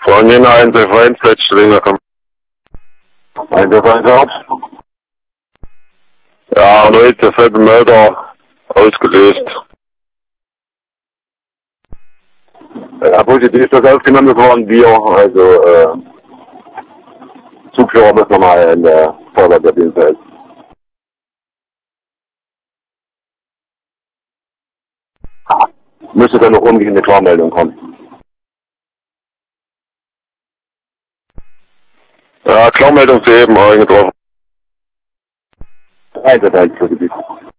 Von jener 1F1 Feststellung kommt. 1F1 auf. Ja, Leute, 7 Meter ausgelöst. Ja, positiv das aufgenommen worden, wir, also, Zugführer muss nochmal in der Feuerwehrdienst sein. Müsste dann noch umgehende Klarmeldung kommen. Ja, Klarmeldung zu eben eingetroffen. 1F1 positiv.